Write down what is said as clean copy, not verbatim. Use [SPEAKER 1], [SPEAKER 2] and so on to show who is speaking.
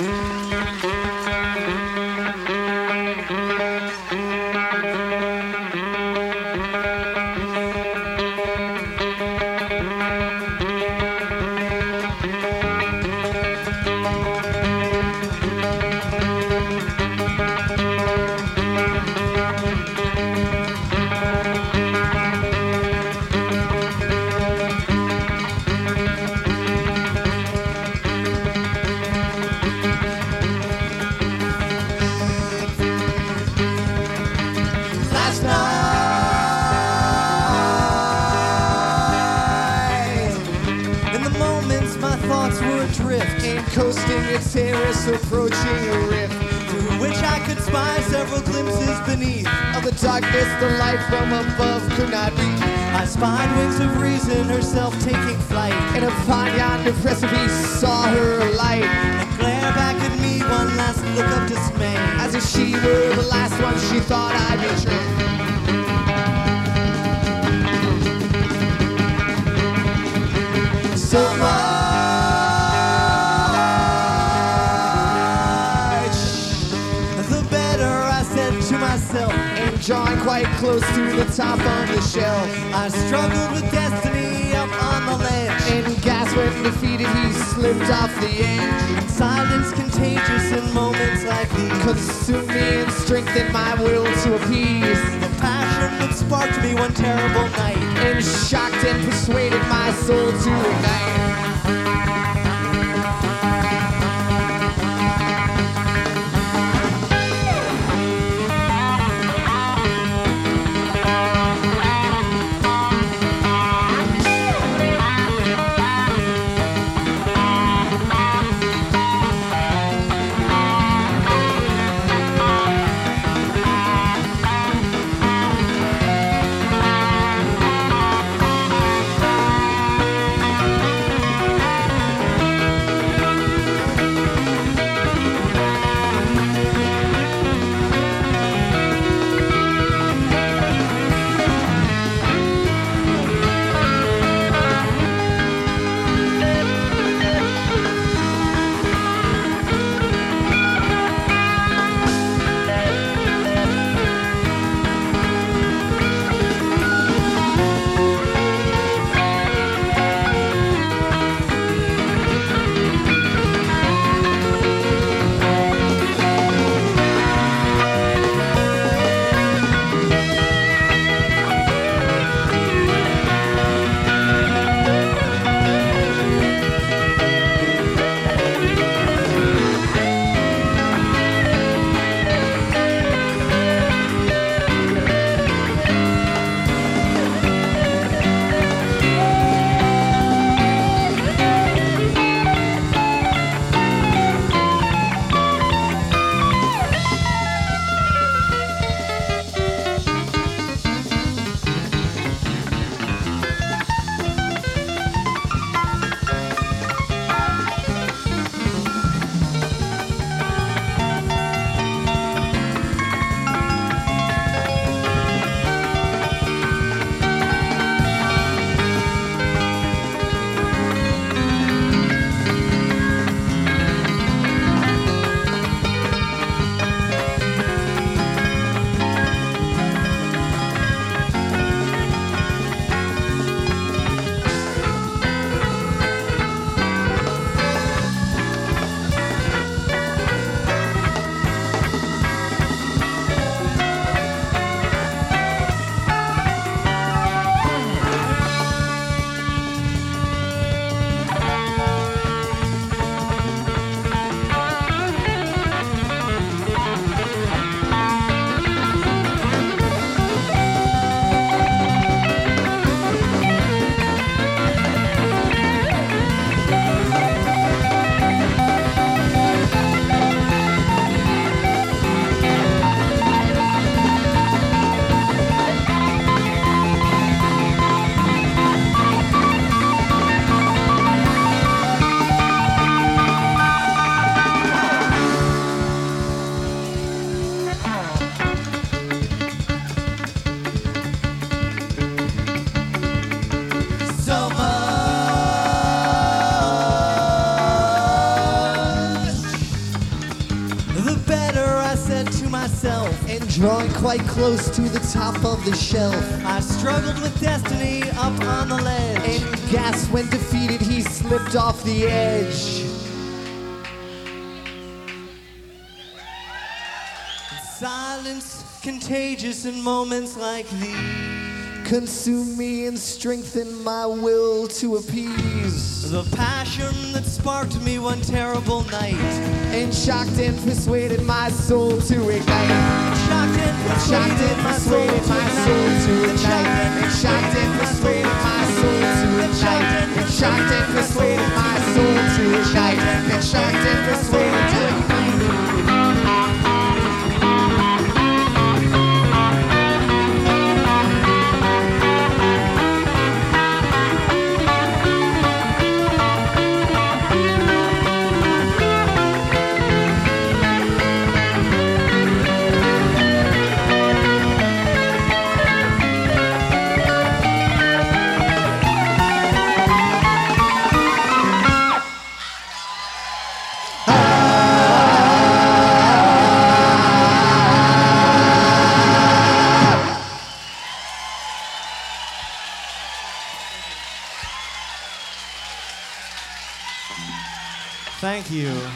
[SPEAKER 1] Coasting a terrace, approaching a rift through which I could spy several glimpses beneath of the darkness the light from above could not reach. I spied wings of reason, herself taking flight, and upon yonder precipice saw her alight and glare back at me one last look of dismay, as if she were the last one she thought I'd betray. So much and drawing quite close to the top of the shelf, I struggled with destiny up on the ledge, and gasped when defeated he slipped off the edge. Silence contagious in moments like these consumed me and strengthened my will to appease the passion that sparked me one terrible night, and shocked and persuaded my soul to ignite. the better, I said to myself. And drawing quite close to the top of the shelf, I struggled with destiny up on the ledge, and gasped when defeated he slipped off the edge. Silence contagious in moments like these consume me and strengthen my will to appease the passion that sparked me one terrible night, and shocked and persuaded my soul to ignite. Shocked and persuaded my soul to ignite. And shocked and persuaded my soul to ignite. And shocked and persuaded my soul to ignite. And shocked and persuaded to ignite. Thank you.